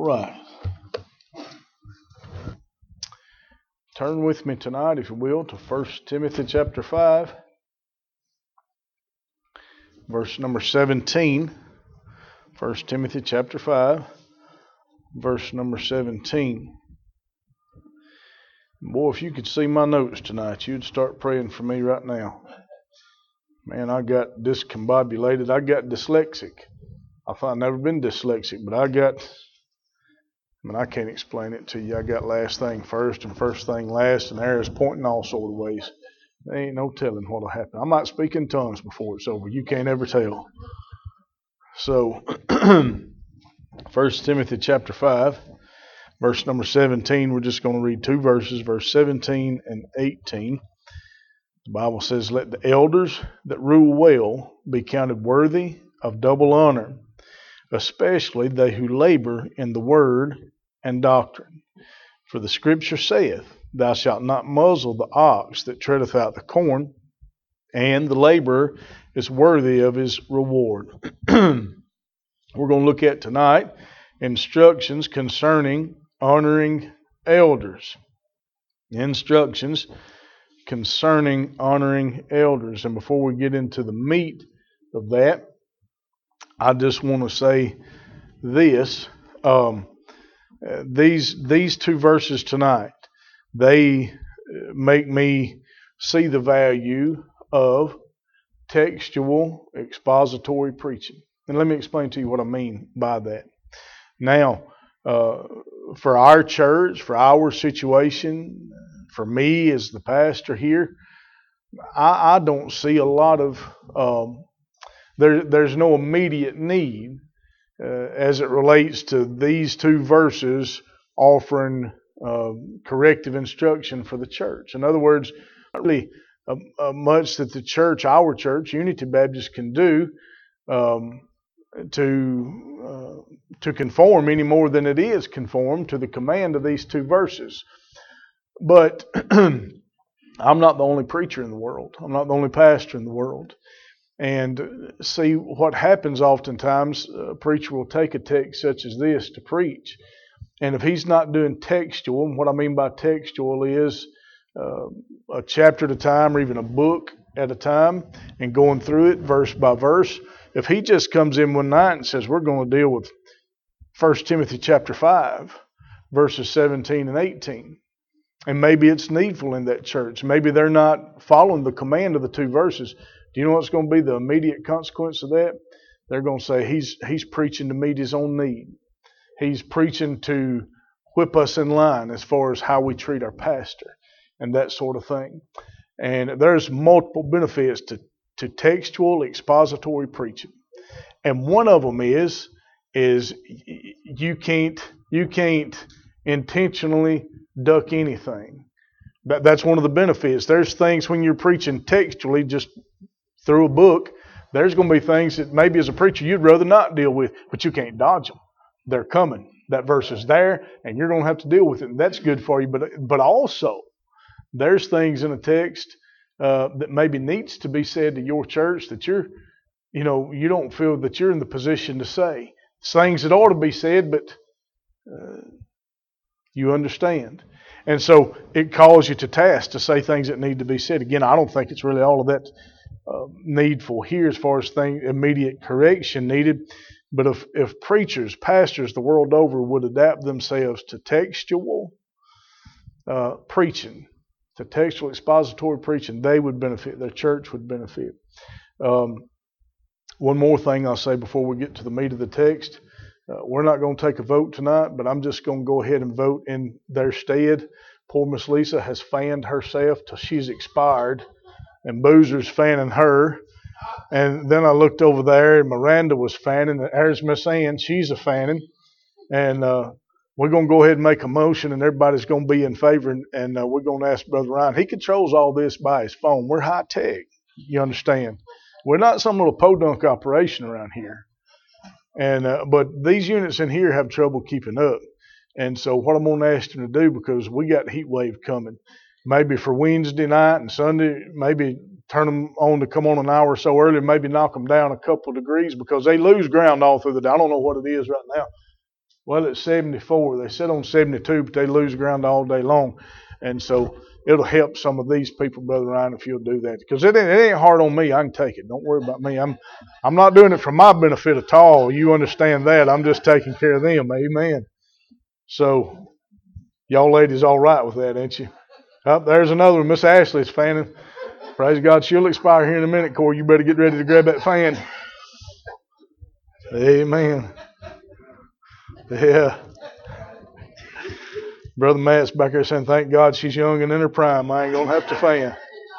right. Turn with me tonight, if you will, to 1 Timothy chapter 5, verse number 17. 1 Timothy chapter 5, verse number 17. Boy, if you could see my notes tonight, you'd start praying for me right now. Man, I got discombobulated. I got dyslexic. I've never been dyslexic, but I can't explain it to you. I got last thing first and first thing last, and arrows pointing all sort of ways. There ain't no telling what'll happen. I might speak in tongues before it's over. You can't ever tell. So, 1 Timothy chapter 5, verse number 17, we're just going to read two verses, verse 17 and 18. The Bible says, "Let the elders that rule well be counted worthy of double honor, especially they who labor in the word and doctrine. For the scripture saith, Thou shalt not muzzle the ox that treadeth out the corn, and the laborer is worthy of his reward." We're going to look at tonight instructions concerning honoring elders. Instructions concerning honoring elders. And before we get into the meat of that, I just want to say this. These two verses tonight, they make me see the value of textual expository preaching. And let me explain to you what I mean by that. Now, for our church, for our situation, for me as the pastor here, I don't see a lot of, there's no immediate need as it relates to these two verses offering corrective instruction for the church. In other words, not really much that the church, our church, Unity Baptist, can do to conform any more than it is conformed to the command of these two verses. But I'm not the only preacher in the world. I'm not the only pastor in the world. And see, what happens oftentimes, a preacher will take a text such as this to preach. And if he's not doing textual, and what I mean by textual is a chapter at a time or even a book at a time and going through it verse by verse, if he just comes in one night and says, we're going to deal with 1 Timothy chapter 5, verses 17 and 18, and maybe it's needful in that church. Maybe they're not following the command of the two verses. Do you know what's going to be the immediate consequence of that? They're going to say he's preaching to meet his own need. He's preaching to whip us in line as far as how we treat our pastor and that sort of thing. And there's multiple benefits to textual expository preaching. And one of them is you can't intentionally duck anything. That's one of the benefits. There's things when you're preaching textually, just through a book, there's going to be things that maybe as a preacher you'd rather not deal with, but you can't dodge them. They're coming. That verse is there, and you're going to have to deal with it, and that's good for you. But also, there's things in a text that maybe needs to be said to your church that you don't feel that you're in the position to say. It's things that ought to be said, but you understand. And so it calls you to task to say things that need to be said. Again, I don't think it's really all of that needful here as far as immediate correction needed. But if preachers, pastors the world over would adapt themselves to textual preaching, to textual expository preaching, they would benefit. Their church would benefit. One more thing I'll say before we get to the meat of the text. We're not going to take a vote tonight, but I'm just going to go ahead and vote in their stead. Poor Miss Lisa has fanned herself till she's expired, and Boozer's fanning her. And then I looked over there, and Miranda was fanning, and there's Miss Ann, she's a fanning. And we're going to go ahead and make a motion, and everybody's going to be in favor, and we're going to ask Brother Ryan. He controls all this by his phone. We're high tech, you understand. We're not some little podunk operation around here. And but these units in here have trouble keeping up. And so what I'm going to ask them to do, because we got heat wave coming, maybe for Wednesday night and Sunday, maybe turn them on to come on an hour or so early, maybe knock them down a couple of degrees, because they lose ground all through the day. I don't know what it is right now. Well, it's 74. They sit on 72, but they lose ground all day long. And so it'll help some of these people, Brother Ryan, if you'll do that. Because it ain't hard on me. I can take it. Don't worry about me. I'm not doing it for my benefit at all. You understand that. I'm just taking care of them. Amen. So y'all ladies all right with that, ain't you? Oh, there's another one. Miss Ashley's fanning. Praise God. She'll expire here in a minute, Corey. You better get ready to grab that fan. Amen. Yeah. Brother Matt's back there saying, thank God she's young and in her prime. I ain't going to have to fan.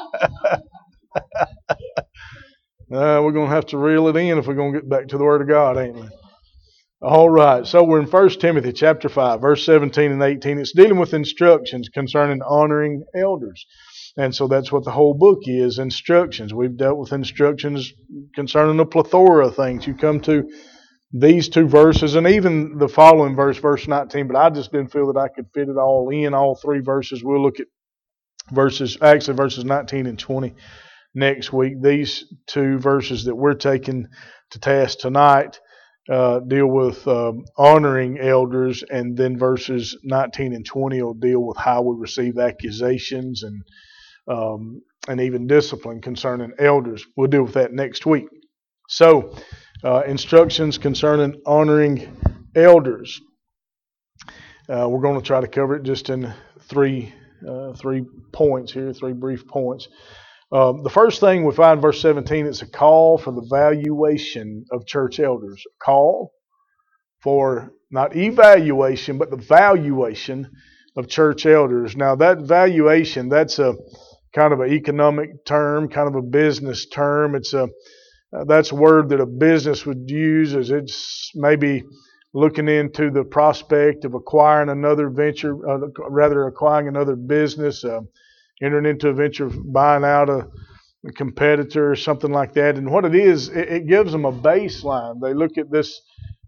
We're going to have to reel it in if we're going to get back to the Word of God, ain't we? All right. So we're in 1 Timothy chapter 5, verse 17 and 18. It's dealing with instructions concerning honoring elders. And so that's what the whole book is, instructions. We've dealt with instructions concerning a plethora of things. You come to these two verses and even the following verse, verse 19, but I just didn't feel that I could fit it all in, all three verses. We'll look at verses 19 and 20 next week. These two verses that we're taking to task tonight deal with honoring elders, and then verses 19 and 20 will deal with how we receive accusations and even discipline concerning elders. We'll deal with that next week. So, instructions concerning honoring elders. We're going to try to cover it just in three points here, three brief points. The first thing we find in verse 17 is a call for the valuation of church elders. A call for not evaluation, but the valuation of church elders. Now that valuation, that's a kind of an economic term, kind of a business term. That's a word that a business would use as it's maybe looking into the prospect of acquiring another venture, acquiring another business, entering into a venture of buying out a competitor or something like that. And what it is, it gives them a baseline. They look at this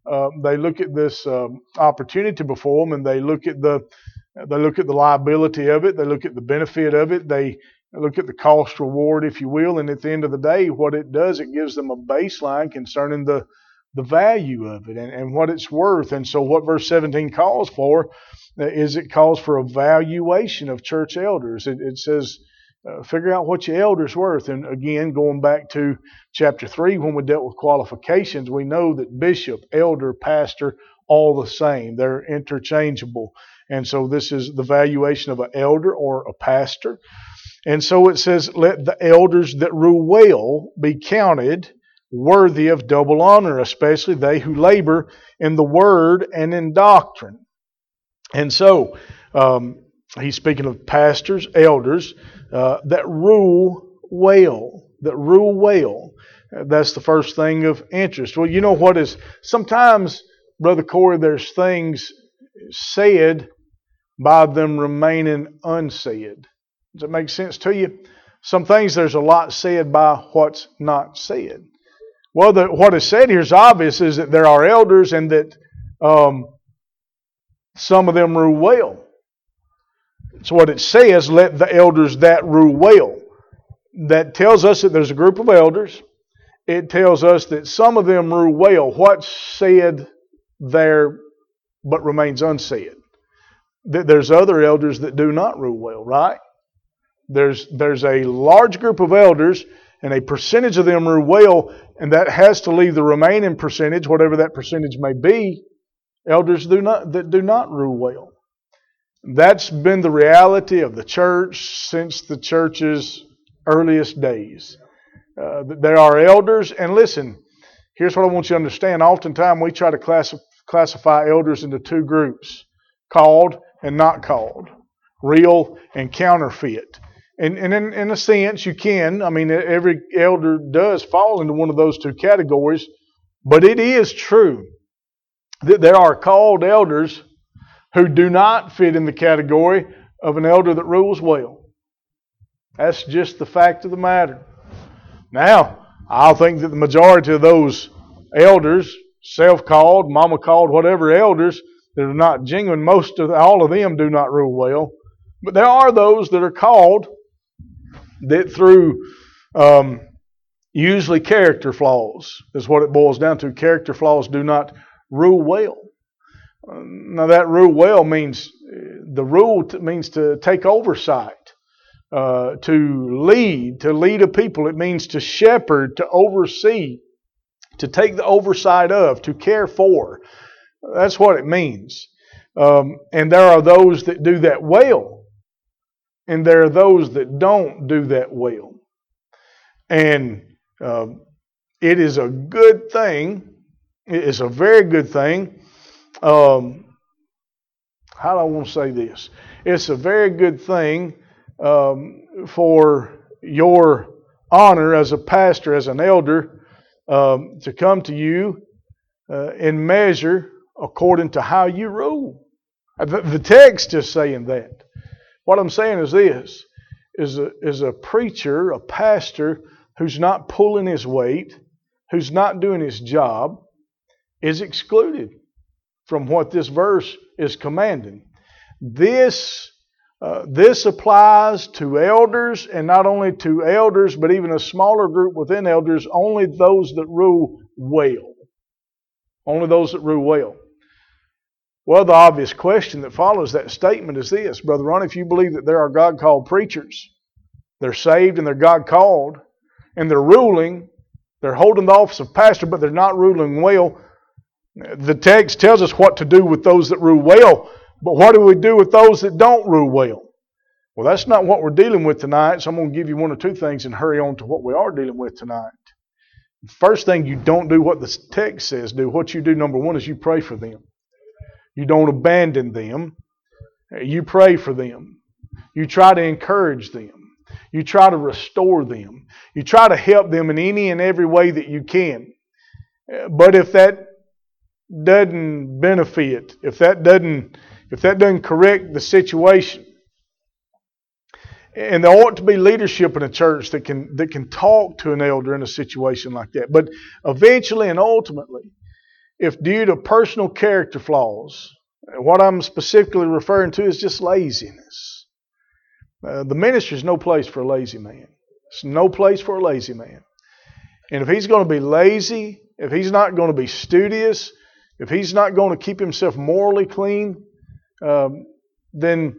opportunity before them, and they look at the liability of it. They look at the benefit of it. They look at the cost reward, if you will. And at the end of the day, what it does, it gives them a baseline concerning the value of it and what it's worth. And so what verse 17 calls for is it calls for a valuation of church elders. It says, figure out what your elder's worth. And again, going back to chapter 3, when we dealt with qualifications, we know that bishop, elder, pastor, all the same. They're interchangeable. And so this is the valuation of an elder or a pastor. And so it says, let the elders that rule well be counted worthy of double honor, especially they who labor in the word and in doctrine. And so he's speaking of pastors, elders that rule well. That's the first thing of interest. Well, you know what is, sometimes, Brother Corey, there's things said by them remaining unsaid. Does that make sense to you? Some things there's a lot said by what's not said. Well, what is said here is obvious, is that there are elders and that some of them rule well. So what it says, let the elders that rule well. That tells us that there's a group of elders. It tells us that some of them rule well. What's said there but remains unsaid? There's other elders that do not rule well, right? There's a large group of elders, and a percentage of them rule well, and that has to leave the remaining percentage, whatever that percentage may be, elders that do not rule well. That's been the reality of the church since the church's earliest days. There are elders, and listen, here's what I want you to understand. Oftentimes we try to classify elders into two groups, called and not called, real and counterfeit. And in a sense, you can. I mean, every elder does fall into one of those two categories. But it is true that there are called elders who do not fit in the category of an elder that rules well. That's just the fact of the matter. Now, I think that the majority of those elders, self-called, mama-called, whatever elders, that are not genuine, all of them do not rule well. But there are those that are called that through usually character flaws is what it boils down to. Character flaws do not rule well. Now that rule well means, the rule means to take oversight, to lead a people. It means to shepherd, to oversee, to take the oversight of, to care for. That's what it means. And there are those that do that well, and there are those that don't do that well. And it is a good thing. It is a very good thing. How do I want to say this? It's a very good thing for your honor as a pastor, as an elder, to come to you and measure according to how you rule. The text is saying that. What I'm saying is this, is a preacher, a pastor who's not pulling his weight, who's not doing his job, is excluded from what this verse is commanding. This applies to elders, and not only to elders, but even a smaller group within elders, only those that rule well. Only those that rule well. Well, the obvious question that follows that statement is this, Brother Ron, if you believe that there are God-called preachers, they're saved and they're God-called, and they're ruling, they're holding the office of pastor, but they're not ruling well, the text tells us what to do with those that rule well, but what do we do with those that don't rule well? Well, that's not what we're dealing with tonight, so I'm going to give you one or two things and hurry on to what we are dealing with tonight. First thing, you don't do what the text says do. What you do, number one, is you pray for them. You don't abandon them. You pray for them. You try to encourage them. You try to restore them. You try to help them in any and every way that you can. But if that doesn't benefit, if that doesn't correct the situation, and there ought to be leadership in a church that can talk to an elder in a situation like that. But eventually and ultimately, if due to personal character flaws, what I'm specifically referring to is just laziness. The ministry is no place for a lazy man. It's no place for a lazy man. And if he's going to be lazy, if he's not going to be studious, if he's not going to keep himself morally clean, then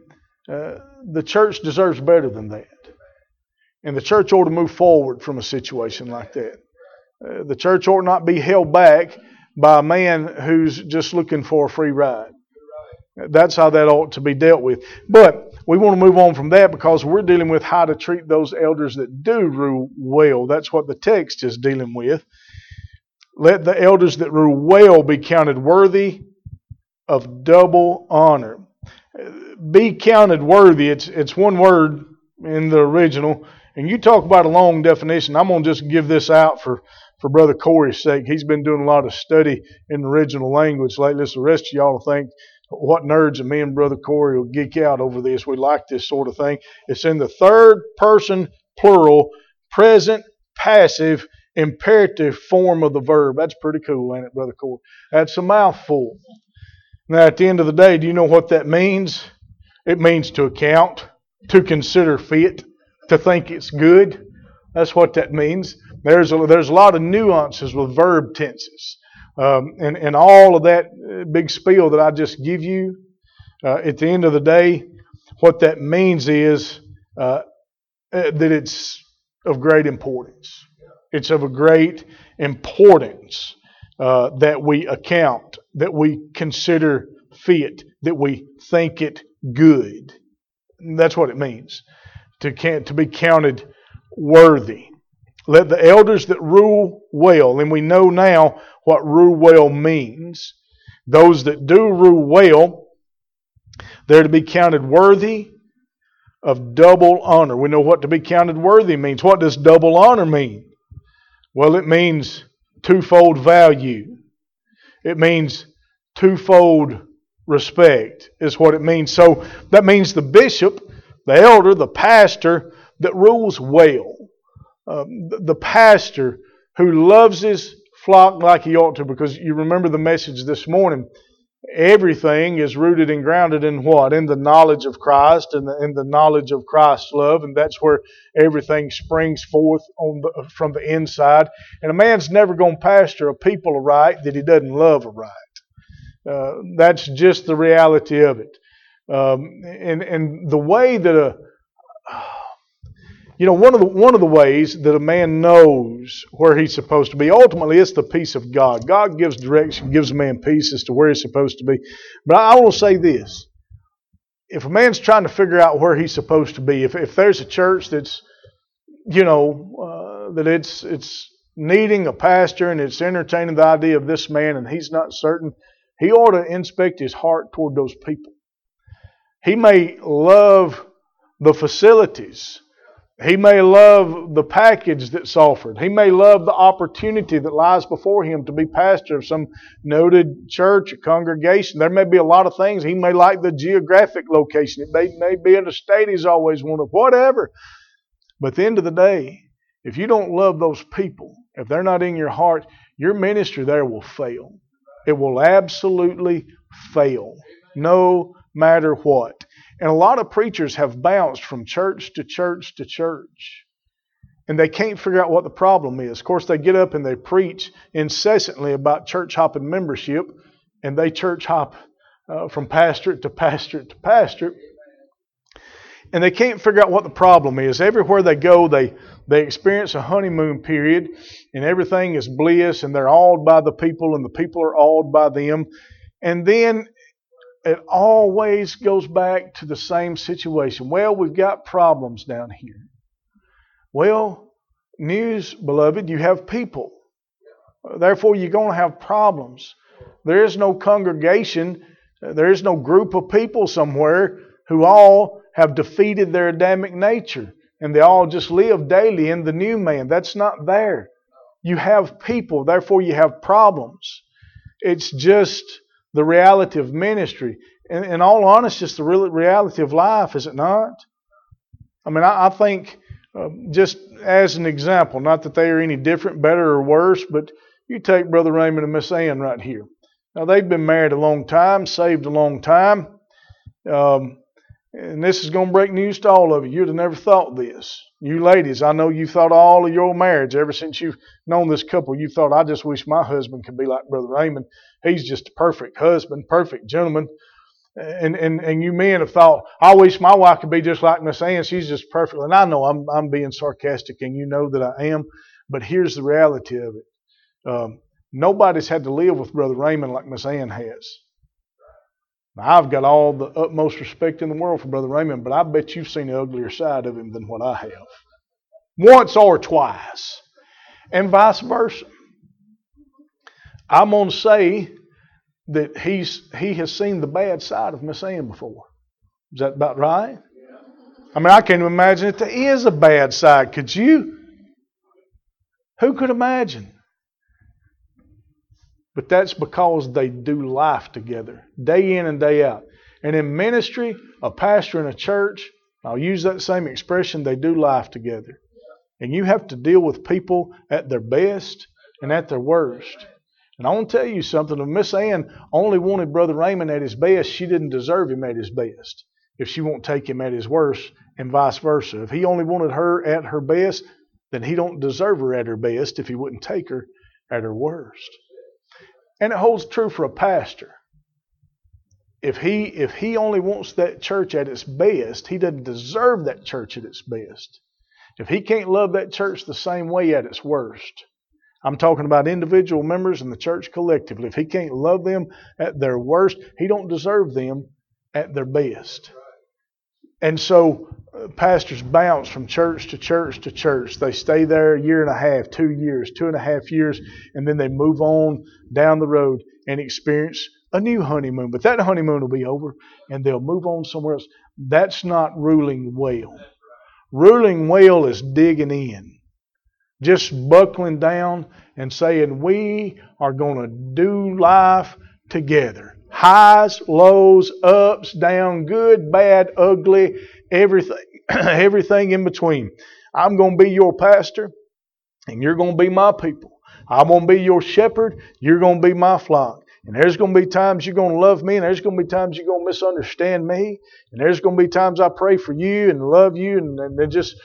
the church deserves better than that. And the church ought to move forward from a situation like that. The church ought not be held back by a man who's just looking for a free ride. That's how that ought to be dealt with. But we want to move on from that because we're dealing with how to treat those elders that do rule well. That's what the text is dealing with. Let the elders that rule well be counted worthy of double honor. Be counted worthy. It's one word in the original. And you talk about a long definition. I'm going to just give this out for Brother Corey's sake. He's been doing a lot of study in the original language lately. So the rest of y'all will think, what nerds, and me and Brother Corey will geek out over this. We like this sort of thing. It's in the third person plural, present, passive, imperative form of the verb. That's pretty cool, ain't it, Brother Corey? That's a mouthful. Now, at the end of the day, do you know what that means? It means to account, to consider fit, to think it's good. That's what that means. There's a lot of nuances with verb tenses. And all of that big spiel that I just give you, at the end of the day, what that means is that it's of great importance. It's of a great importance that we account, that we consider fit, that we think it good. That's what it means, to be counted worthy. Let the elders that rule well, and we know now what rule well means. Those that do rule well, they're to be counted worthy of double honor. We know what to be counted worthy means. What does double honor mean? Well, it means twofold value. It means twofold respect is what it means. So that means the bishop, the elder, the pastor that rules well. The pastor who loves his flock like he ought to, because you remember the message this morning. Everything is rooted and grounded in what? In the knowledge of Christ and in the knowledge of Christ's love, and that's where everything springs forth from the inside. And a man's never going to pastor a people aright that he doesn't love aright. That's just the reality of it. And the way that one of the ways that a man knows where he's supposed to be, ultimately it's the peace of God. God gives direction, gives a man peace as to where he's supposed to be. But I will say this. If a man's trying to figure out where he's supposed to be, if there's a church that's, that it's needing a pastor and it's entertaining the idea of this man and he's not certain, he ought to inspect his heart toward those people. He may love the facilities. He may love the package that's offered. He may love the opportunity that lies before him to be pastor of some noted church or congregation. There may be a lot of things. He may like the geographic location. It may be in a state he's always wanted, whatever. But at the end of the day, if you don't love those people, if they're not in your heart, your ministry there will fail. It will absolutely fail, no matter what. And a lot of preachers have bounced from church to church to church. And they can't figure out what the problem is. Of course, they get up and they preach incessantly about church hopping membership. And they church hop from pastorate to pastorate to pastorate. And they can't figure out what the problem is. Everywhere they go, they experience a honeymoon period. And everything is bliss. And they're awed by the people. And the people are awed by them. And then it always goes back to the same situation. Well, we've got problems down here. Well, news, beloved, you have people. Therefore, you're going to have problems. There is no congregation, there is no group of people somewhere who all have defeated their Adamic nature and they all just live daily in the new man. That's not there. You have people, therefore you have problems. It's just the reality of ministry. And in all honesty, it's the reality of life, is it not? I mean, I think, just as an example, not that they are any different, better, or worse, but you take Brother Raymond and Miss Ann right here. Now, they've been married a long time, saved a long time. And this is going to break news to all of you. You'd have never thought this. You ladies, I know you thought all of your marriage, ever since you've known this couple, you thought, I just wish my husband could be like Brother Raymond. He's just a perfect husband, perfect gentleman. And you men have thought, I wish my wife could be just like Miss Ann. She's just perfect. And I know I'm being sarcastic, and you know that I am. But here's the reality of it. Nobody's had to live with Brother Raymond like Miss Ann has. Now, I've got all the utmost respect in the world for Brother Raymond, but I bet you've seen the uglier side of him than what I have. Once or twice. And vice versa. I'm going to say that he has seen the bad side of Miss Ann before. Is that about right? I mean, I can't imagine that there is a bad side. Could you? Who could imagine? But that's because they do life together, day in and day out. And in ministry, a pastor in a church, I'll use that same expression, they do life together. And you have to deal with people at their best and at their worst. And I want to tell you something. If Miss Ann only wanted Brother Raymond at his best, she didn't deserve him at his best. If she won't take him at his worst, and vice versa. If he only wanted her at her best, then he don't deserve her at her best if he wouldn't take her at her worst. And it holds true for a pastor. If he only wants that church at its best, he doesn't deserve that church at its best. If he can't love that church the same way at its worst, I'm talking about individual members and the church collectively. If he can't love them at their worst, he don't deserve them at their best. And so pastors bounce from church to church to church. They stay there a year and a half, 2 years, 2.5 years, and then they move on down the road and experience a new honeymoon. But that honeymoon will be over and they'll move on somewhere else. That's not ruling well. Ruling well is digging in. Just buckling down and saying, we are going to do life together. Highs, lows, ups, down, good, bad, ugly, everything in between. I'm going to be your pastor, and you're going to be my people. I'm going to be your shepherd, you're going to be my flock. And there's going to be times you're going to love me, and there's going to be times you're going to misunderstand me, and there's going to be times I pray for you and love you, and just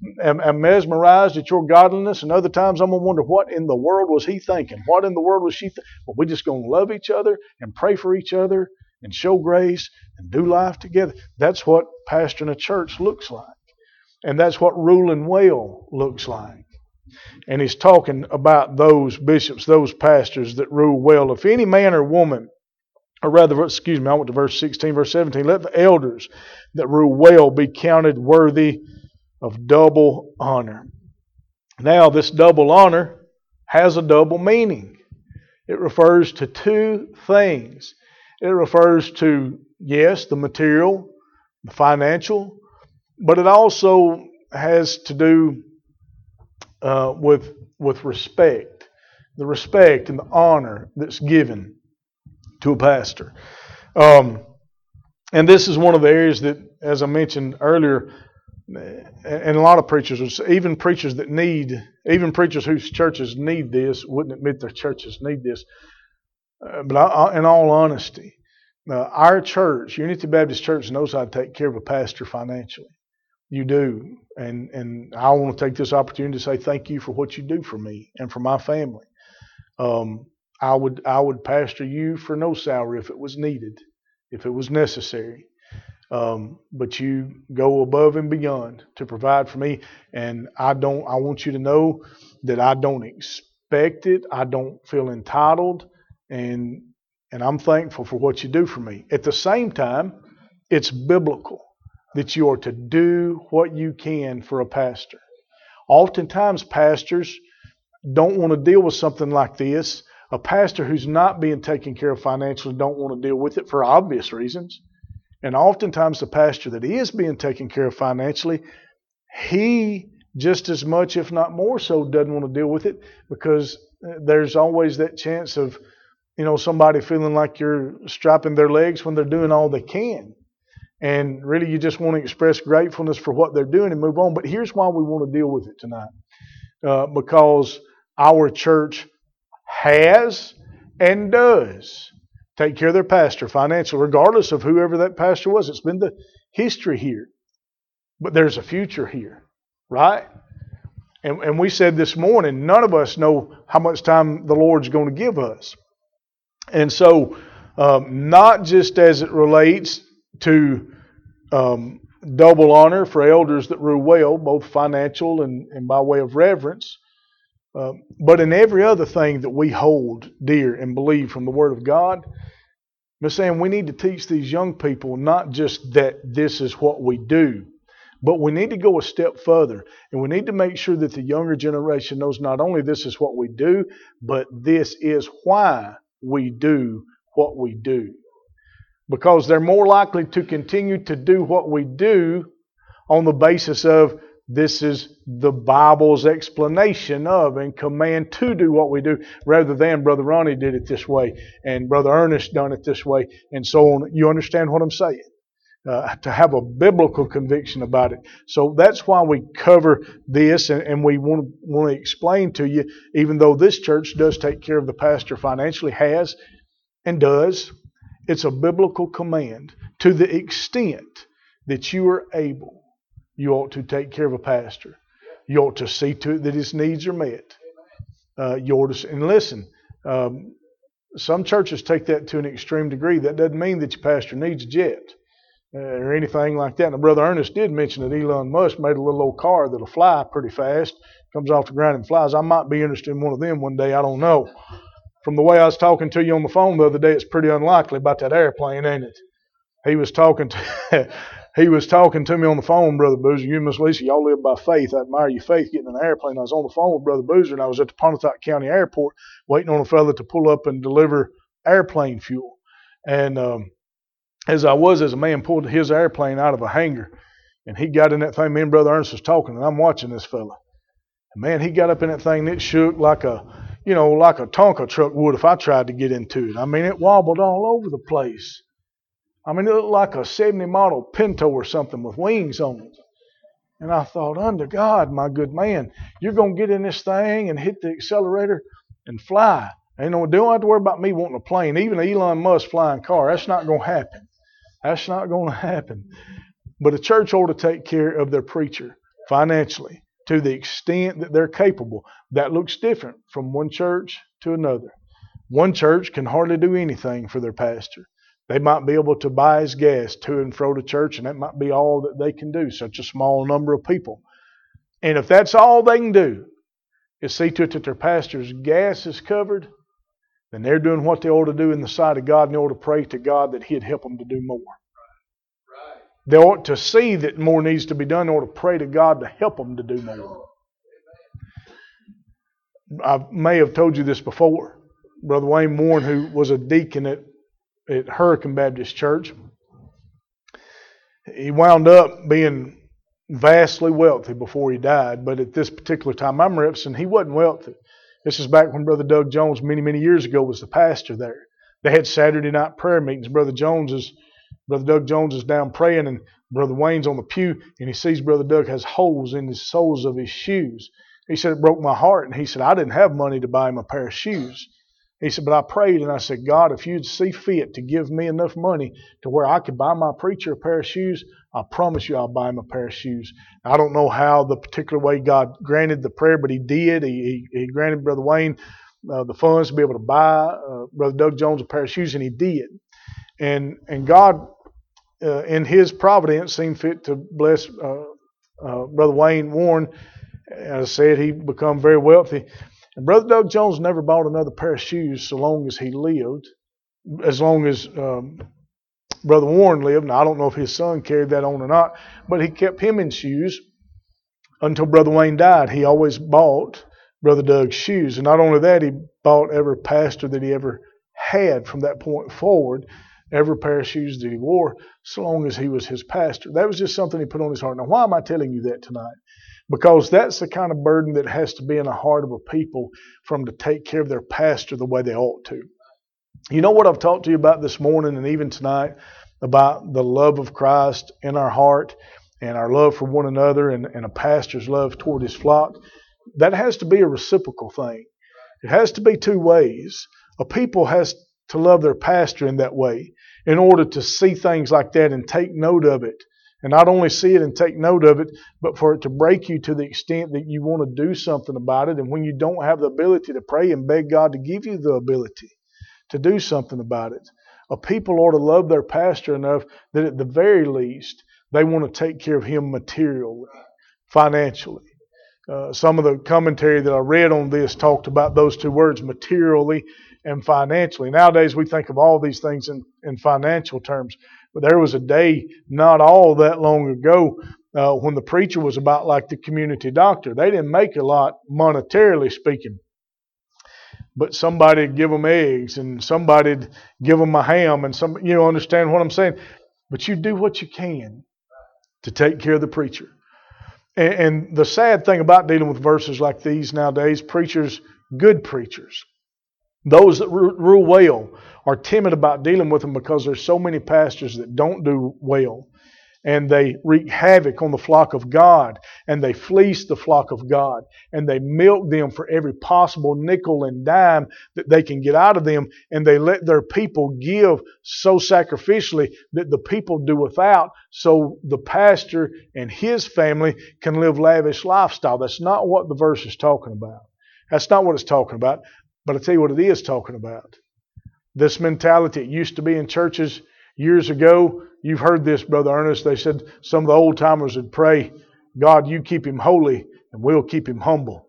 am mesmerized at your godliness, and other times I'm going to wonder, what in the world was he thinking? What in the world was she thinking? But we're just going to love each other and pray for each other and show grace and do life together. That's what pastoring a church looks like. And that's what ruling well looks like. And he's talking about those bishops, those pastors that rule well. If any man or woman, or rather, I went to verse 16, verse 17, let the elders that rule well be counted worthy of double honor. Now, this double honor has a double meaning. It refers to two things. It refers to, yes, the material, the financial, but it also has to do with respect, the respect and the honor that's given to a pastor. And this is one of the areas that, as I mentioned earlier, and a lot of preachers, even preachers whose churches need this, wouldn't admit their churches need this. But in all honesty, our church, Unity Baptist Church, knows how to take care of a pastor financially. You do. And I want to take this opportunity to say thank you for what you do for me and for my family. I would pastor you for no salary if it was needed, if it was necessary. But you go above and beyond to provide for me, and I want you to know that I don't expect it. I don't feel entitled, and I'm thankful for what you do for me. At the same time, it's biblical that you are to do what you can for a pastor. Oftentimes, pastors don't want to deal with something like this. A pastor who's not being taken care of financially don't want to deal with it for obvious reasons. And oftentimes the pastor that is being taken care of financially, he just as much, if not more so, doesn't want to deal with it, because there's always that chance of, somebody feeling like you're strapping their legs when they're doing all they can. And really you just want to express gratefulness for what they're doing and move on. But here's why we want to deal with it tonight. Because our church has and does take care of their pastor financially, regardless of whoever that pastor was. It's been the history here. But there's a future here, right? And we said this morning, none of us know how much time the Lord's going to give us. And so, not just as it relates to double honor for elders that rule well, both financial and by way of reverence, but in every other thing that we hold dear and believe from the Word of God. I'm saying we need to teach these young people not just that this is what we do, but we need to go a step further, and we need to make sure that the younger generation knows not only this is what we do, but this is why we do what we do. Because they're more likely to continue to do what we do on the basis of this is the Bible's explanation of and command to do what we do, rather than Brother Ronnie did it this way and Brother Ernest done it this way and so on. You understand what I'm saying? To have a biblical conviction about it. So that's why we cover this, and we want to explain to you, even though this church does take care of the pastor financially, has and does, it's a biblical command. To the extent that you are able, you ought to take care of a pastor. You ought to see to it that his needs are met. You ought to, and listen, some churches take that to an extreme degree. That doesn't mean that your pastor needs a jet or anything like that. Now, Brother Ernest did mention that Elon Musk made a little old car that'll fly pretty fast, comes off the ground and flies. I might be interested in one of them one day. I don't know. From the way I was talking to you on the phone the other day, it's pretty unlikely about that airplane, ain't it? He was talking to me on the phone, Brother Boozer. You and Miss Lisa, y'all live by faith. I admire your faith getting in an airplane. I was on the phone with Brother Boozer, and I was at the Pontotoc County Airport waiting on a fella to pull up and deliver airplane fuel. And as a man pulled his airplane out of a hangar, and he got in that thing, me and Brother Ernest was talking, and I'm watching this fella. And man, he got up in that thing, and it shook like a Tonka truck would if I tried to get into it. I mean, it wobbled all over the place. I mean, it looked like a 70 model Pinto or something with wings on it. And I thought, under God, my good man, you're going to get in this thing and hit the accelerator and fly. And don't have to worry about me wanting a plane. Even Elon Musk flying car, that's not going to happen. That's not going to happen. But a church ought to take care of their preacher financially to the extent that they're capable. That looks different from one church to another. One church can hardly do anything for their pastor. They might be able to buy his gas to and fro to church, and that might be all that they can do, such a small number of people. And if that's all they can do is see to it that their pastor's gas is covered, then they're doing what they ought to do in the sight of God, and they ought to pray to God that He'd help them to do more. Right. They ought to see that more needs to be done. They ought to pray to God to help them to do more. I may have told you this before. Brother Wayne Warren, who was a deacon at Hurricane Baptist Church, he wound up being vastly wealthy before he died. But at this particular time I'm referencing, he wasn't wealthy. This is back when Brother Doug Jones, many, many years ago, was the pastor there. They had Saturday night prayer meetings. Brother Doug Jones is down praying, and Brother Wayne's on the pew, and he sees Brother Doug has holes in the soles of his shoes. He said, it broke my heart. And he said, I didn't have money to buy him a pair of shoes. He said, but I prayed and I said, God, if you'd see fit to give me enough money to where I could buy my preacher a pair of shoes, I promise you I'll buy him a pair of shoes. I don't know how the particular way God granted the prayer, but He did. He granted Brother Wayne the funds to be able to buy Brother Doug Jones a pair of shoes, and he did. And God, in His providence, seen fit to bless Brother Wayne Warren. As I said, he become very wealthy. And Brother Doug Jones never bought another pair of shoes so long as he lived, as long as Brother Warren lived. Now, I don't know if his son carried that on or not, but he kept him in shoes until Brother Wayne died. He always bought Brother Doug's shoes. And not only that, he bought every pastor that he ever had from that point forward, every pair of shoes that he wore, so long as he was his pastor. That was just something he put on his heart. Now, why am I telling you that tonight? Because that's the kind of burden that has to be in the heart of a people for them to take care of their pastor the way they ought to. You know what I've talked to you about this morning and even tonight about the love of Christ in our heart and our love for one another and a pastor's love toward his flock? That has to be a reciprocal thing. It has to be two ways. A people has to love their pastor in that way in order to see things like that and take note of it. And not only see it and take note of it, but for it to break you to the extent that you want to do something about it. And when you don't have the ability to pray and beg God to give you the ability to do something about it, a people ought to love their pastor enough that at the very least they want to take care of him materially, financially. Some of the commentary that I read on this talked about those two words, materially and financially. Nowadays we think of all these things in financial terms. But there was a day not all that long ago when the preacher was about like the community doctor. They didn't make a lot monetarily speaking. But somebody'd give them eggs and somebody'd give them a ham and understand what I'm saying. But you do what you can to take care of the preacher. And the sad thing about dealing with verses like these nowadays, preachers, good preachers, those that rule well, are timid about dealing with them because there's so many pastors that don't do well. And they wreak havoc on the flock of God. And they fleece the flock of God. And they milk them for every possible nickel and dime that they can get out of them. And they let their people give so sacrificially that the people do without, so the pastor and his family can live lavish lifestyle. That's not what the verse is talking about. That's not what it's talking about. But I'll tell you what it is talking about. This mentality, it used to be in churches years ago. You've heard this, Brother Ernest. They said some of the old timers would pray, God, you keep him holy and we'll keep him humble.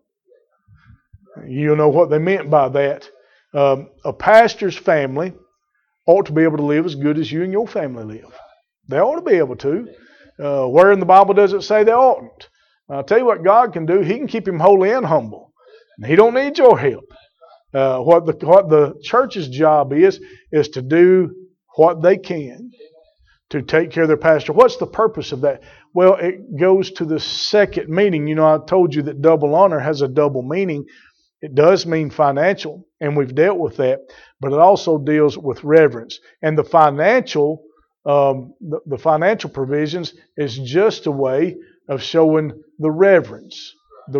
You know what they meant by that. A pastor's family ought to be able to live as good as you and your family live. They ought to be able to. Where in the Bible does it say they oughtn't? I'll tell you what God can do. He can keep him holy and humble. And He don't need your help. What the church's job is to do what they can to take care of their pastor. What's the purpose of that? Well, it goes to the second meaning. You know, I told you that double honor has a double meaning. It does mean financial, and we've dealt with that, but it also deals with reverence. And the financial provisions is just a way of showing the reverence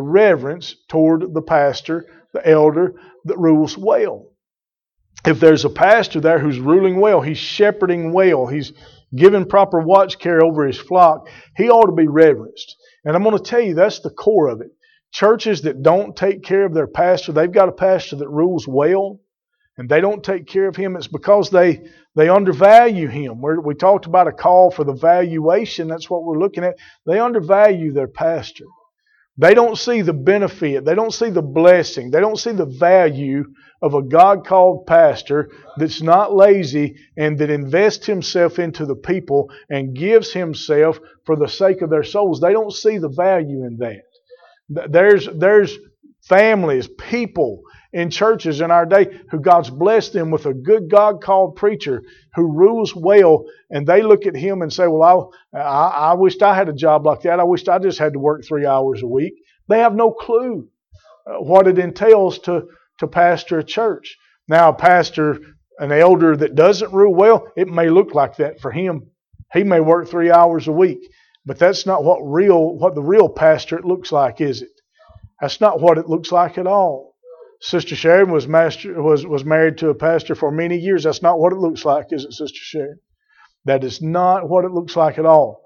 toward the pastor, the elder that rules well. If there's a pastor there who's ruling well, he's shepherding well, he's giving proper watch care over his flock, he ought to be reverenced. And I'm going to tell you, that's the core of it. Churches that don't take care of their pastor, they've got a pastor that rules well, and they don't take care of him, it's because they undervalue him. We talked about a call for the valuation. That's what we're looking at. They undervalue their pastor. They don't see the benefit. They don't see the blessing. They don't see the value of a God-called pastor that's not lazy and that invests himself into the people and gives himself for the sake of their souls. They don't see the value in that. There's families, people in churches in our day who God's blessed them with a good God-called preacher who rules well, and they look at him and say, well, I wished I had a job like that. I wished I just had to work 3 hours a week. They have no clue what it entails to pastor a church. Now, a pastor, an elder that doesn't rule well, it may look like that for him. He may work 3 hours a week, but that's not what the real pastorate looks like, is it? That's not what it looks like at all. Sister Sharon was married to a pastor for many years. That's not what it looks like, is it, Sister Sharon? That is not what it looks like at all.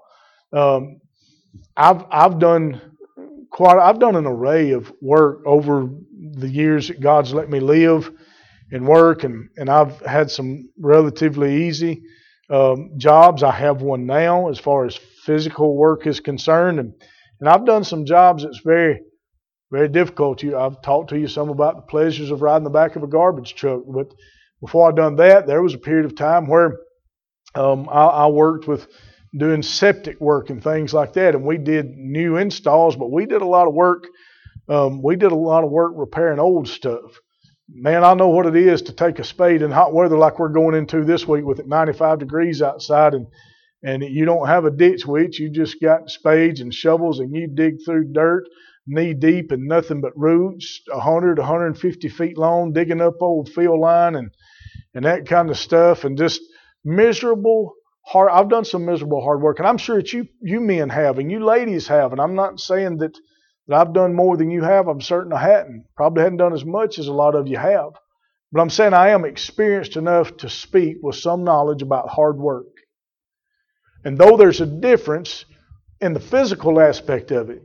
I've done an array of work over the years that God's let me live and work, and I've had some relatively easy jobs. I have one now as far as physical work is concerned, and I've done some jobs that's very, very difficult. I've talked to you some about the pleasures of riding the back of a garbage truck, but before I done that, there was a period of time where I worked with doing septic work and things like that, and we did new installs, but we did a lot of work. We did a lot of work repairing old stuff. Man, I know what it is to take a spade in hot weather like we're going into this week with it 95 degrees outside, and you don't have a ditch witch. You just got spades and shovels, and you dig through dirt knee deep and nothing but roots, 100, 150 feet long, digging up old field line and that kind of stuff, and just miserable hard. I've done some miserable hard work, and I'm sure that you men have, and you ladies have, and I'm not saying that I've done more than you have. I'm certain I hadn't. Probably hadn't done as much as a lot of you have. But I'm saying I am experienced enough to speak with some knowledge about hard work. And though there's a difference in the physical aspect of it,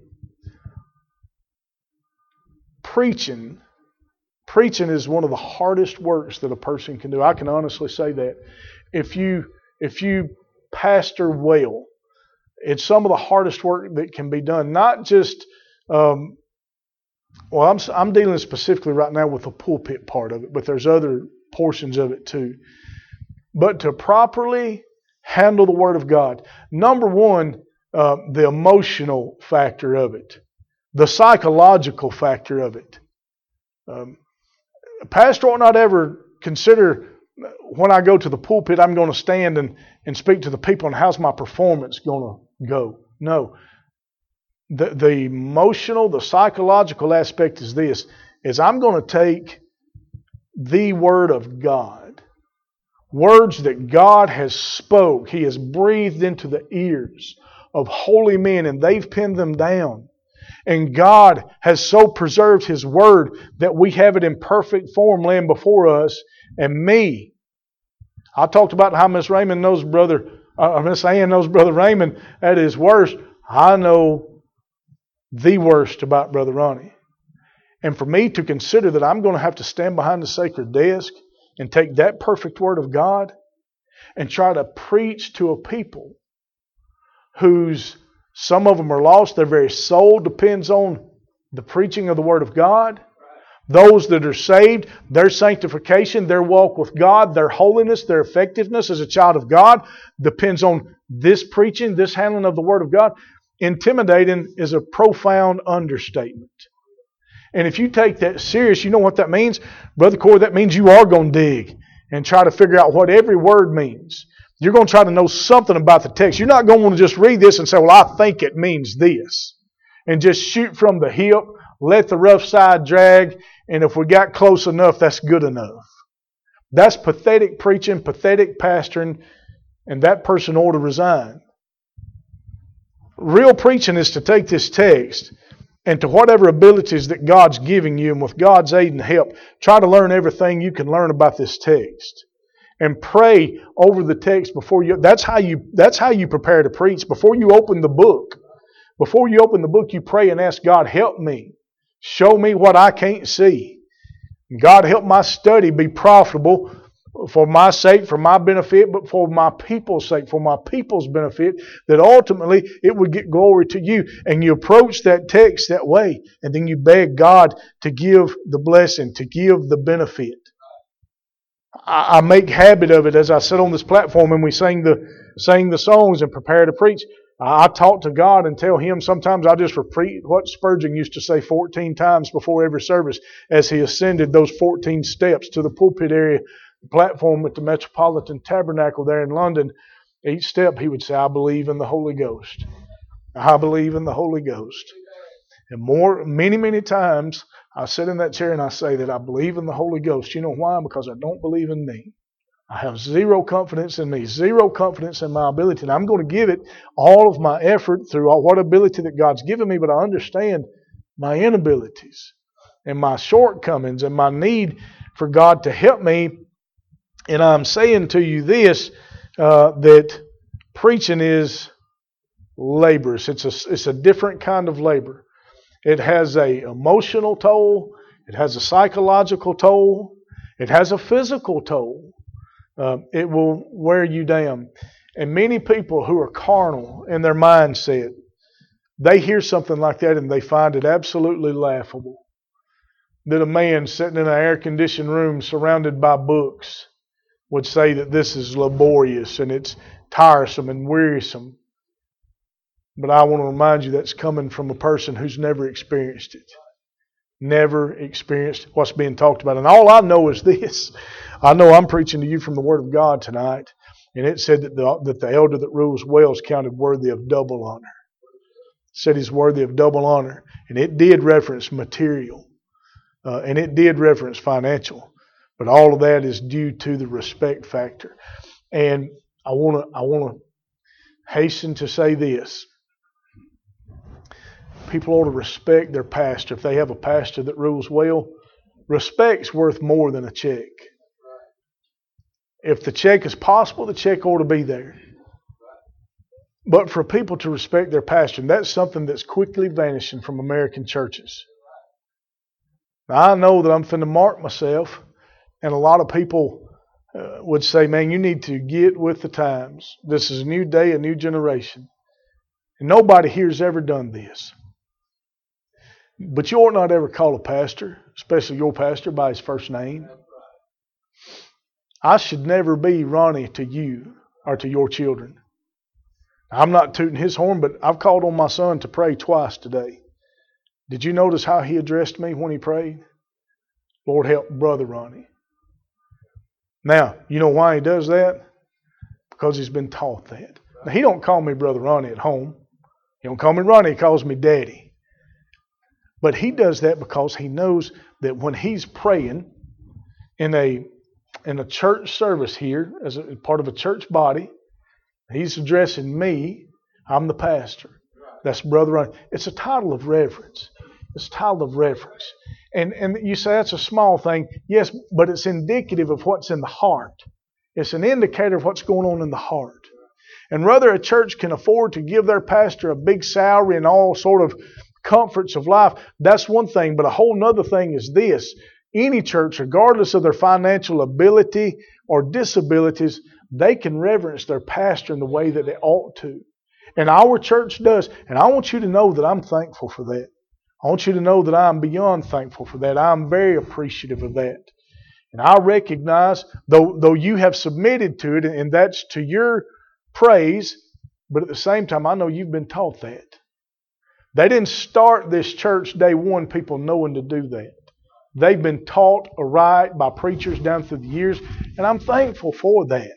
preaching is one of the hardest works that a person can do. I can honestly say that. If you pastor well, it's some of the hardest work that can be done. Not just, I'm dealing specifically right now with the pulpit part of it, but there's other portions of it too. But to properly handle the Word of God, number one, the emotional factor of it, the psychological factor of it. A pastor ought not ever consider, when I go to the pulpit, I'm going to stand and speak to the people and how's my performance going to go. No. The emotional, the psychological aspect is this, is I'm going to take the Word of God, words that God has spoke, He has breathed into the ears of holy men, and they've penned them down. And God has so preserved His Word that we have it in perfect form laying before us. And me, I talked about how Miss Ann knows Brother Raymond at his worst. I know the worst about Brother Ronnie. And for me to consider that I'm going to have to stand behind the sacred desk and take that perfect Word of God and try to preach to a people whose some of them are lost. Their very soul depends on the preaching of the Word of God. Those that are saved, their sanctification, their walk with God, their holiness, their effectiveness as a child of God depends on this preaching, this handling of the Word of God. Intimidating is a profound understatement. And if you take that serious, you know what that means? Brother Corey, that means you are going to dig and try to figure out what every word means. You're going to try to know something about the text. You're not going to want to just read this and say, well, I think it means this. And just shoot from the hip, let the rough side drag, and if we got close enough, that's good enough. That's pathetic preaching, pathetic pastoring, and that person ought to resign. Real preaching is to take this text and to whatever abilities that God's giving you, and with God's aid and help, try to learn everything you can learn about this text. and pray over the text before you. That's how you prepare to preach. Before you open the book, you pray and ask God, help me. Show me what I can't see. God, help my study be profitable for my sake, for my benefit, but for my people's sake, for my people's benefit, that ultimately it would get glory to you. And you approach that text that way, and then you beg God to give the blessing, to give the benefit. I make habit of it as I sit on this platform and we sing the songs and prepare to preach. I talk to God and tell Him. Sometimes I just repeat what Spurgeon used to say 14 times before every service as he ascended those 14 steps to the pulpit area platform at the Metropolitan Tabernacle there in London. Each step he would say, I believe in the Holy Ghost. I believe in the Holy Ghost. And many times I sit in that chair and I say that I believe in the Holy Ghost. You know why? Because I don't believe in me. I have zero confidence in me, zero confidence in my ability. And I'm going to give it all of my effort through what ability that God's given me, but I understand my inabilities and my shortcomings and my need for God to help me. And I'm saying to you this, that preaching is laborious. It's a different kind of labor. It has an emotional toll. It has a psychological toll. It has a physical toll. It will wear you down. And many people who are carnal in their mindset, they hear something like that and they find it absolutely laughable. That a man sitting in an air-conditioned room surrounded by books would say that this is laborious and it's tiresome and wearisome. But I want to remind you that's coming from a person who's never experienced it. Never experienced what's being talked about. And all I know is this. I know I'm preaching to you from the Word of God tonight. And it said that the elder that rules well is counted worthy of double honor. It said he's worthy of double honor. And it did reference material. And it did reference financial. But all of that is due to the respect factor. And I want to hasten to say this. People ought to respect their pastor. If they have a pastor that rules well, respect's worth more than a check. If the check is possible, the check ought to be there. But for people to respect their pastor, and that's something that's quickly vanishing from American churches. Now, I know that I'm finna mark myself, and a lot of people would say, man, you need to get with the times. This is a new day, a new generation. And nobody here has ever done this. But you ought not ever call a pastor, especially your pastor, by his first name. I should never be Ronnie to you or to your children. I'm not tooting his horn, but I've called on my son to pray twice today. Did you notice how he addressed me when he prayed? Lord, help Brother Ronnie. Now, you know why he does that? Because he's been taught that. Now, he don't call me Brother Ronnie at home. He don't call me Ronnie, he calls me Daddy. But he does that because he knows that when he's praying in a church service here, as a part of a church body, he's addressing me. I'm the pastor. That's Brother Ronnie. It's a title of reverence. It's a title of reverence. And you say that's a small thing. Yes, but it's indicative of what's in the heart. It's an indicator of what's going on in the heart. And whether a church can afford to give their pastor a big salary and all sort of comforts of life, that's one thing. But a whole other thing is this. Any church, regardless of their financial ability or disabilities, they can reverence their pastor in the way that they ought to. And our church does. And I want you to know that I'm thankful for that. I want you to know that I'm beyond thankful for that. I'm very appreciative of that. And I recognize, though you have submitted to it, and that's to your praise, but at the same time, I know you've been taught that. They didn't start this church day one, people knowing to do that. They've been taught aright by preachers down through the years, and I'm thankful for that.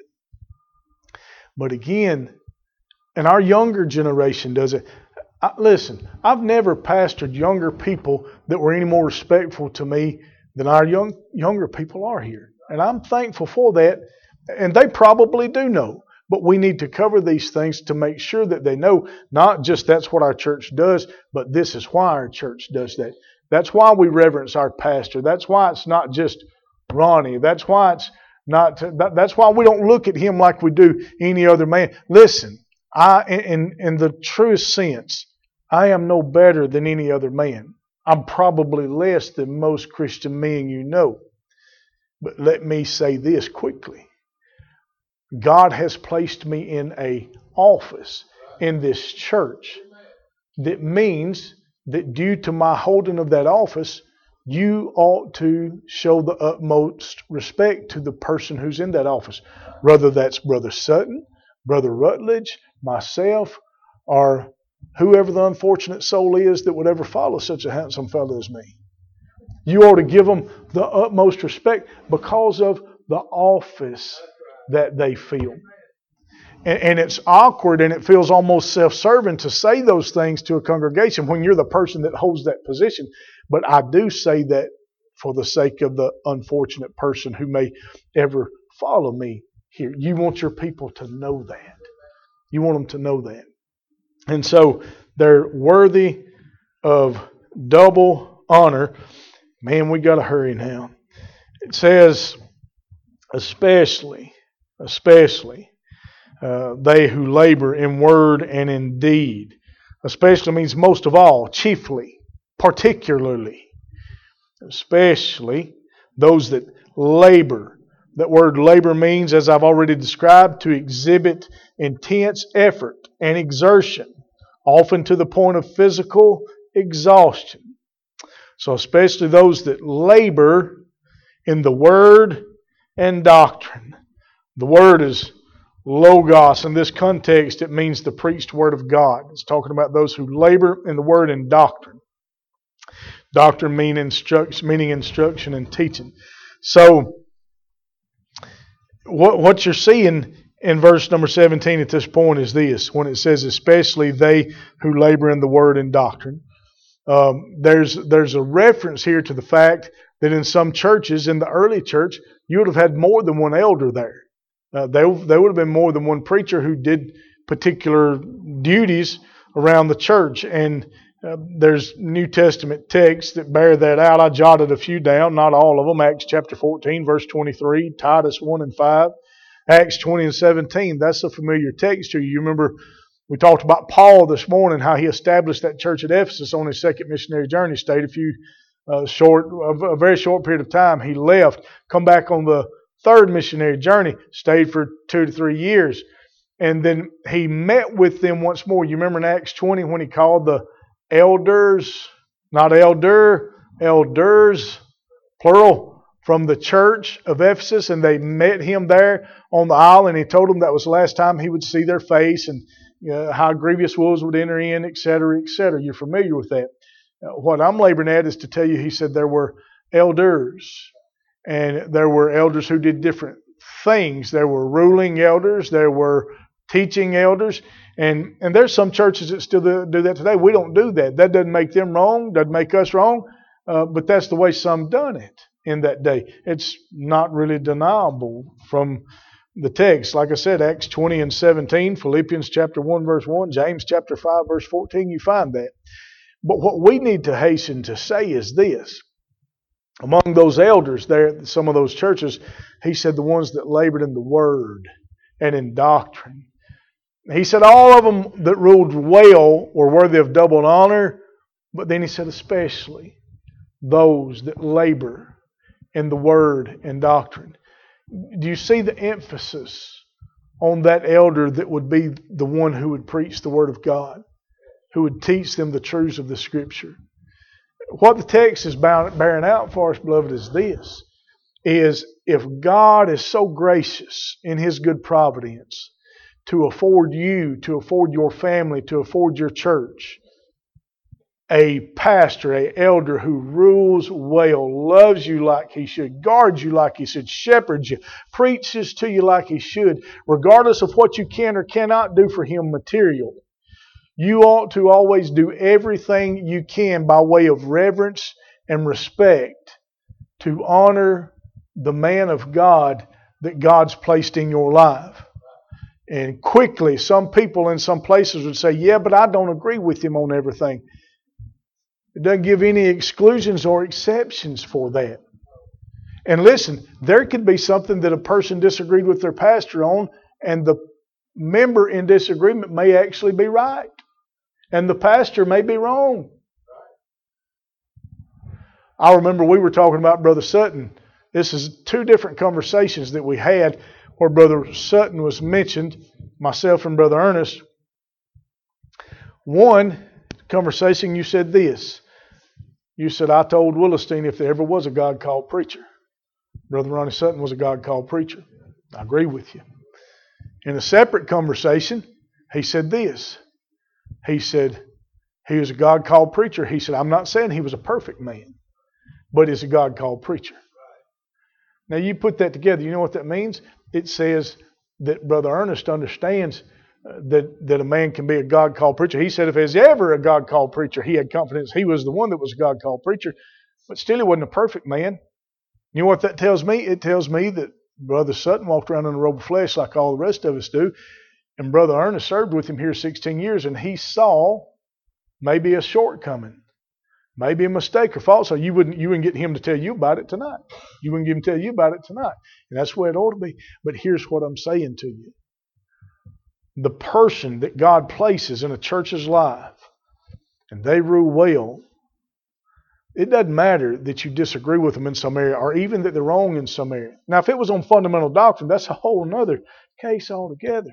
But again, and our younger generation does it. Listen, I've never pastored younger people that were any more respectful to me than our younger people are here. And I'm thankful for that, and they probably do know. But we need to cover these things to make sure that they know not just that's what our church does, but this is why our church does that. That's why we reverence our pastor. That's why it's not just Ronnie. That's why it's That's why we don't look at him like we do any other man. Listen, in the truest sense, I am no better than any other man. I'm probably less than most Christian men you know. But let me say this quickly. God has placed me in an office in this church. That means that due to my holding of that office, you ought to show the utmost respect to the person who's in that office. Whether that's Brother Sutton, Brother Rutledge, myself, or whoever the unfortunate soul is that would ever follow such a handsome fellow as me. You ought to give them the utmost respect because of the office that they fill. And it's awkward and it feels almost self-serving to say those things to a congregation when you're the person that holds that position. But I do say that for the sake of the unfortunate person who may ever follow me here. You want your people to know that. You want them to know that. And so they're worthy of double honor. Man, we got to hurry now. It says, especially they who labor in word and in deed. Especially means most of all, chiefly, particularly. Especially those that labor. That word labor means, as I've already described, to exhibit intense effort and exertion, often to the point of physical exhaustion. So especially those that labor in the word and doctrine. The word is Logos. In this context, it means the preached word of God. It's talking about those who labor in the word and doctrine. Doctrine meaning instruction and teaching. So, what you're seeing in verse number 17 at this point is this. When it says, especially they who labor in the word and doctrine. There's a reference here to the fact that in some churches, in the early church, you would have had more than one elder there. There would have been more than one preacher who did particular duties around the church. And there's New Testament texts that bear that out. I jotted a few down, not all of them. Acts chapter 14, verse 23, Titus 1 and 5, Acts 20 and 17. That's a familiar text to you. You remember we talked about Paul this morning, how he established that church at Ephesus on his second missionary journey. Stayed a very short period of time. He left, come back on the third missionary journey, stayed for 2 to 3 years. And then he met with them once more. You remember in Acts 20 when he called the elders, not elder, elders, plural, from the church of Ephesus, and they met him there on the isle, and he told them that was the last time he would see their face, and how grievous wolves would enter in, etc., etc. You're familiar with that. What I'm laboring at is to tell you, he said there were elders, and there were elders who did different things. There were ruling elders, there were teaching elders, and there's some churches that still do that today. We don't do that. That doesn't make them wrong, doesn't make us wrong, but that's the way some done it in that day. It's not really deniable from the text. Like I said, Acts 20 and 17, Philippians chapter 1 verse 1, James chapter 5 verse 14, you find that. But what we need to hasten to say is this. Among those elders there, some of those churches, he said the ones that labored in the word and in doctrine. He said all of them that ruled well were worthy of double honor, but then he said especially those that labor in the word and doctrine. Do you see the emphasis on that elder that would be the one who would preach the word of God, who would teach them the truths of the Scripture? What the text is bearing out for us, beloved, is this, is if God is so gracious in His good providence to afford you, to afford your family, to afford your church, a pastor, an elder who rules well, loves you like he should, guards you like he should, shepherds you, preaches to you like he should, regardless of what you can or cannot do for him materially. You ought to always do everything you can by way of reverence and respect to honor the man of God that God's placed in your life. And quickly, some people in some places would say, yeah, but I don't agree with him on everything. It doesn't give any exclusions or exceptions for that. And listen, there could be something that a person disagreed with their pastor on, and the member in disagreement may actually be right, and the pastor may be wrong. I remember we were talking about Brother Sutton. This is two different conversations that we had where Brother Sutton was mentioned, myself and Brother Ernest. One conversation, you said this. You said, I told Willestein if there ever was a God-called preacher, Brother Ronnie Sutton was a God-called preacher. I agree with you. In a separate conversation, he said this. He said, he was a God-called preacher. He said, I'm not saying he was a perfect man, but he's a God-called preacher. Now you put that together, you know what that means? It says that Brother Ernest understands that a man can be a God-called preacher. He said if there's ever a God-called preacher, he had confidence he was the one that was a God-called preacher, but still he wasn't a perfect man. You know what that tells me? It tells me that Brother Sutton walked around in a robe of flesh like all the rest of us do, and Brother Ernest served with him here 16 years, and he saw maybe a shortcoming, maybe a mistake or fault, so you wouldn't get him to tell you about it tonight. You wouldn't get him to tell you about it tonight. And that's the way it ought to be. But here's what I'm saying to you. The person that God places in a church's life, and they rule well, it doesn't matter that you disagree with them in some area or even that they're wrong in some area. Now, if it was on fundamental doctrine, that's a whole other case altogether.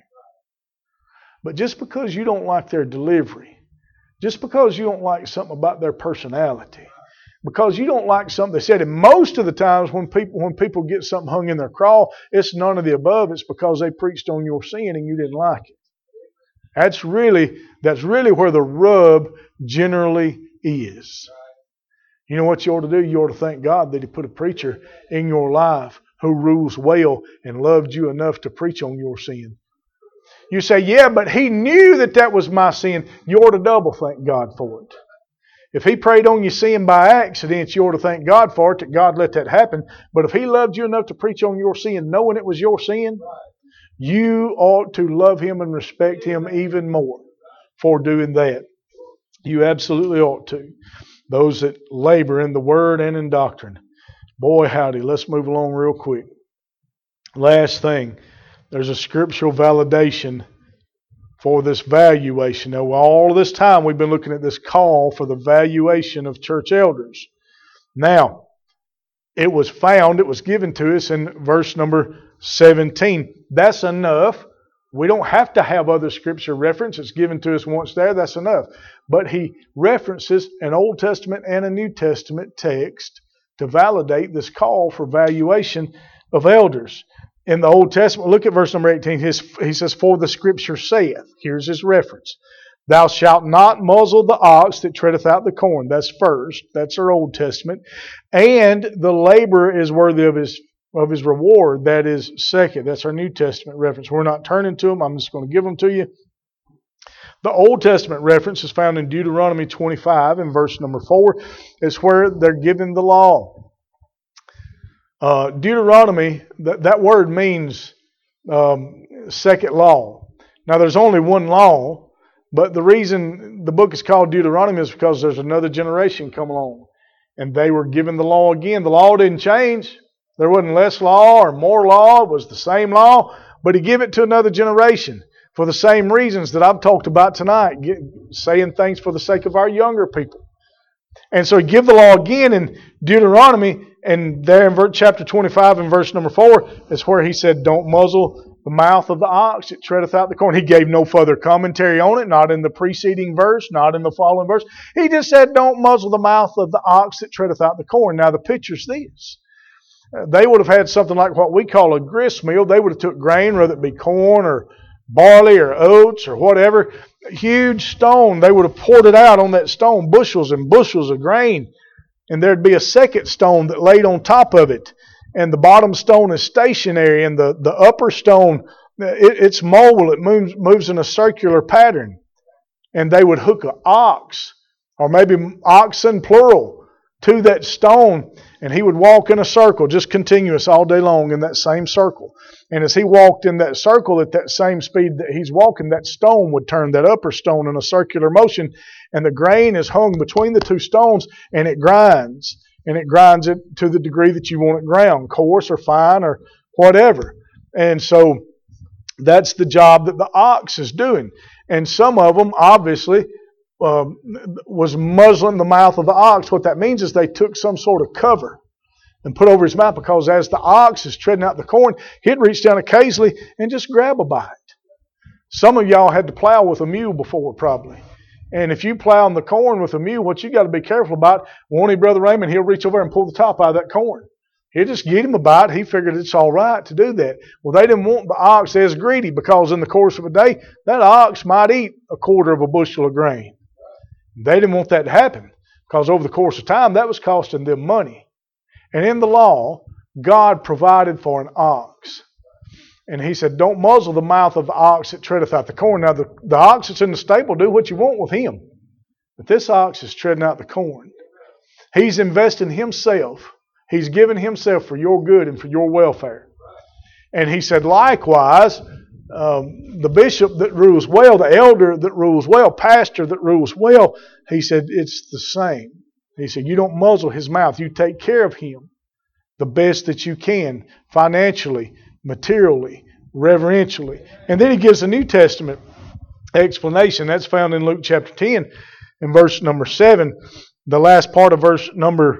But just because you don't like their delivery, just because you don't like something about their personality, because you don't like something they said, and most of the times when people get something hung in their craw, it's none of the above. It's because they preached on your sin and you didn't like it. That's really where the rub generally is. You know what you ought to do? You ought to thank God that He put a preacher in your life who rules well and loved you enough to preach on your sin. You say, yeah, but he knew that was my sin. You ought to double thank God for it. If he prayed on your sin by accident, you ought to thank God for it, that God let that happen. But if he loved you enough to preach on your sin, knowing it was your sin, you ought to love him and respect him even more for doing that. You absolutely ought to. Those that labor in the word and in doctrine. Boy, howdy, let's move along real quick. Last thing, there's a scriptural validation for this valuation. Now, all this time we've been looking at this call for the valuation of church elders. Now, it was given to us in verse number 17. That's enough. We don't have to have other scripture reference. It's given to us once there. That's enough. But he references an Old Testament and a New Testament text to validate this call for valuation of elders. In the Old Testament, look at verse number 18. He says, for the scripture saith, here's his reference, thou shalt not muzzle the ox that treadeth out the corn. That's first. That's our Old Testament. And the laborer is worthy of his reward. That is second. That's our New Testament reference. We're not turning to them. I'm just going to give them to you. The Old Testament reference is found in Deuteronomy 25 and verse number 4. It's where they're given the law. Deuteronomy, that word means second law. Now there's only one law, but the reason the book is called Deuteronomy is because there's another generation come along. And they were given the law again. The law didn't change. There wasn't less law or more law. It was the same law. But he gave it to another generation for the same reasons that I've talked about tonight. Saying things for the sake of our younger people. And so he gave the law again in Deuteronomy. And there in chapter 25 and verse number 4 is where he said, don't muzzle the mouth of the ox that treadeth out the corn. He gave no further commentary on it. Not in the preceding verse. Not in the following verse. He just said, don't muzzle the mouth of the ox that treadeth out the corn. Now the picture's this. They would have had something like what we call a grist mill. They would have took grain, whether it be corn or barley or oats or whatever. A huge stone. They would have poured it out on that stone, bushels and bushels of grain. And there'd be a second stone that laid on top of it. And the bottom stone is stationary. And the upper stone, it's mobile. It moves in a circular pattern. And they would hook an ox, or maybe oxen plural, to that stone, and he would walk in a circle, just continuous all day long in that same circle. And as he walked in that circle at that same speed that he's walking, that stone would turn, that upper stone, in a circular motion, and the grain is hung between the two stones, and it grinds. and it grinds it to the degree that you want it ground, coarse or fine or whatever. And so that's the job that the ox is doing. And some of them, obviously, was muzzling the mouth of the ox. What that means is they took some sort of cover and put over his mouth, because as the ox is treading out the corn, he'd reach down occasionally and just grab a bite. Some of y'all had to plow with a mule before, probably. And if you plow in the corn with a mule, what you got to be careful about, won't he, Brother Raymond, he'll reach over and pull the top out of that corn. He'll just get him a bite. He figured it's all right to do that. Well, they didn't want the ox as greedy, because in the course of a day, that ox might eat a quarter of a bushel of grain. They didn't want that to happen, because over the course of time, that was costing them money. And in the law, God provided for an ox. And he said, don't muzzle the mouth of the ox that treadeth out the corn. Now, the ox that's in the stable, do what you want with him. But this ox is treading out the corn. He's investing himself. He's given himself for your good and for your welfare. And he said, likewise, the bishop that rules well, the elder that rules well, pastor that rules well, he said, it's the same. He said, you don't muzzle his mouth. You take care of him the best that you can, financially, materially, reverentially. And then he gives a New Testament explanation. That's found in Luke chapter 10 in verse number 7. The last part of verse number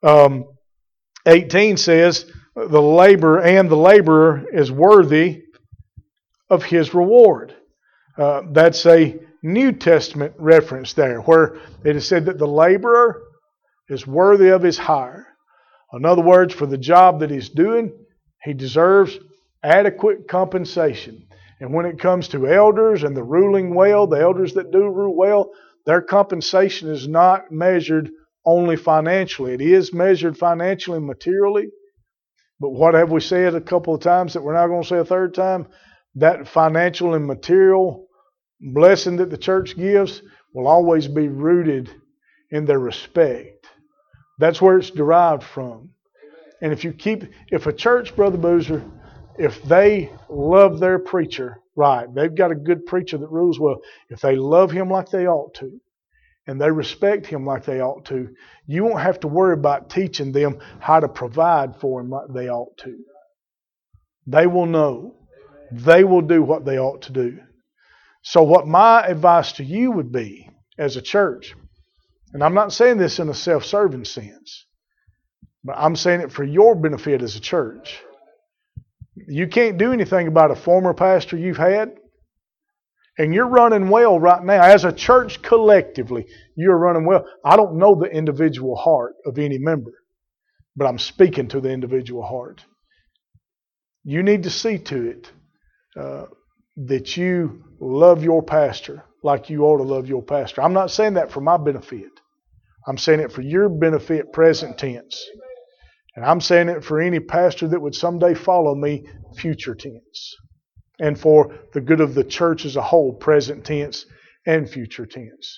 18 says, the laborer is worthy of his reward. That's a New Testament reference there, where it is said that the laborer is worthy of his hire. In other words, for the job that he's doing, he deserves adequate compensation. And when it comes to elders and the ruling well, the elders that do rule well, their compensation is not measured only financially. It is measured financially and materially. But what have we said a couple of times that we're not going to say a third time? That financial and material blessing that the church gives will always be rooted in their respect. That's where it's derived from. And if a church, Brother Boozer, if they love their preacher right, they've got a good preacher that rules well, if they love him like they ought to, and they respect him like they ought to, you won't have to worry about teaching them how to provide for him like they ought to. They will know. They will do what they ought to do. So what my advice to you would be as a church, and I'm not saying this in a self-serving sense, but I'm saying it for your benefit as a church. You can't do anything about a former pastor you've had, and you're running well right now. As a church collectively, you're running well. I don't know the individual heart of any member, but I'm speaking to the individual heart. You need to see to it that you love your pastor like you ought to love your pastor. I'm not saying that for my benefit. I'm saying it for your benefit, present tense. And I'm saying it for any pastor that would someday follow me, future tense. And for the good of the church as a whole, present tense and future tense.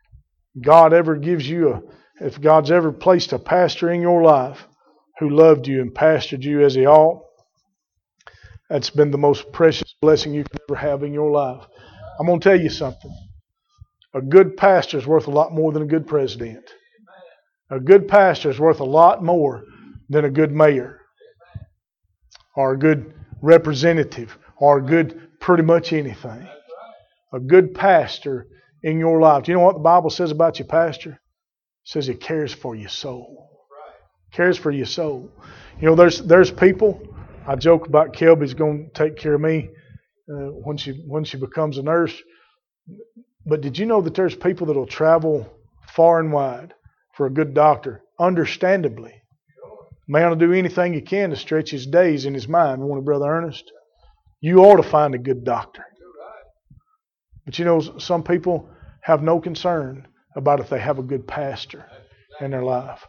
If God's ever placed a pastor in your life who loved you and pastored you as he ought, that's been the most precious blessing you could ever have in your life. I'm going to tell you something. A good pastor is worth a lot more than a good president. A good pastor is worth a lot more than a good mayor or a good representative or a good pretty much anything. A good pastor in your life. Do you know what the Bible says about your pastor? It says he cares for your soul. Cares for your soul. You know, there's people. I joke about Kelby's going to take care of me when she becomes a nurse. But did you know that there's people that will travel far and wide for a good doctor? Understandably. Man will do anything he can to stretch his days in his mind, won't he, Brother Ernest? You ought to find a good doctor. But you know, some people have no concern about if they have a good pastor in their life.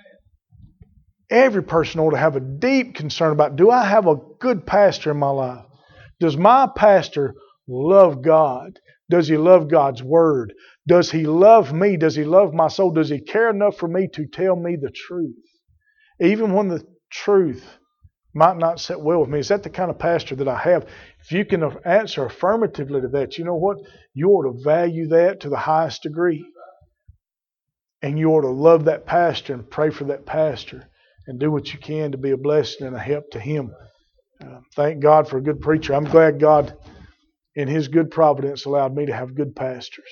Every person ought to have a deep concern about, do I have a good pastor in my life? Does my pastor love God? Does he love God's Word? Does he love me? Does he love my soul? Does he care enough for me to tell me the truth? Even when the truth might not sit well with me. Is that the kind of pastor that I have? If you can answer affirmatively to that, you know what? You ought to value that to the highest degree. And you ought to love that pastor and pray for that pastor and do what you can to be a blessing and a help to him. Thank God for a good preacher. I'm glad God, in His good providence, allowed me to have good pastors.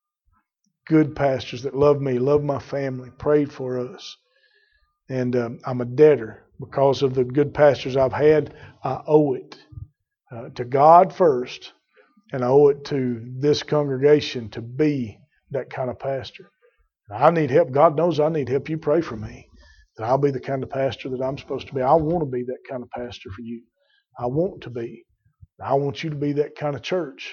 Good pastors that love me, love my family, prayed for us. And I'm a debtor. Because of the good pastors I've had, I owe it to God first, and I owe it to this congregation to be that kind of pastor. I need help. God knows I need help. You pray for me that I'll be the kind of pastor that I'm supposed to be. I want to be that kind of pastor for you. I want to be. I want you to be that kind of church.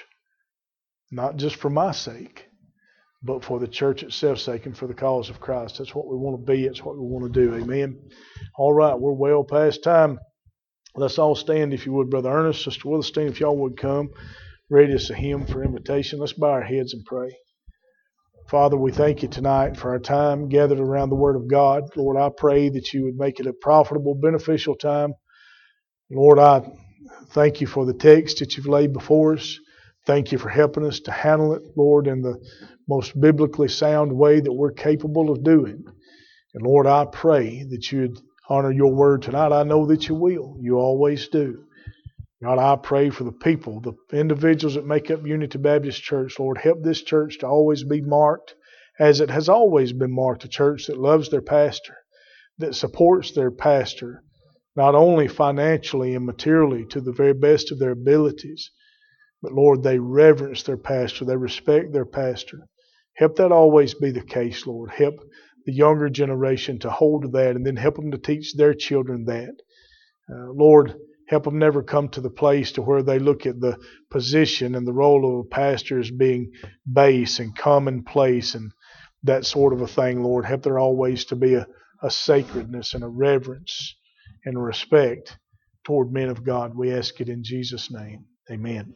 Not just for my sake, but for the church itself's sake and for the cause of Christ. That's what we want to be. That's what we want to do. Amen. All right, we're well past time. Let's all stand, if you would, Brother Ernest, Sister Willisteen, if y'all would come. Ready us a hymn for invitation. Let's bow our heads and pray. Father, we thank you tonight for our time gathered around the Word of God. Lord, I pray that you would make it a profitable, beneficial time. Lord, I thank you for the text that you've laid before us. Thank you for helping us to handle it, Lord, in the most biblically sound way that we're capable of doing. And Lord, I pray that you'd honor your word tonight. I know that you will. You always do. God, I pray for the people, the individuals that make up Unity Baptist Church. Lord, help this church to always be marked as it has always been marked, a church that loves their pastor, that supports their pastor, not only financially and materially to the very best of their abilities, but Lord, they reverence their pastor, they respect their pastor. Help that always be the case, Lord. Help the younger generation to hold to that, and then help them to teach their children that. Lord, help them never come to the place to where they look at the position and the role of a pastor as being base and commonplace and that sort of a thing, Lord. Help there always to be a sacredness and a reverence and a respect toward men of God. We ask it in Jesus' name. Amen.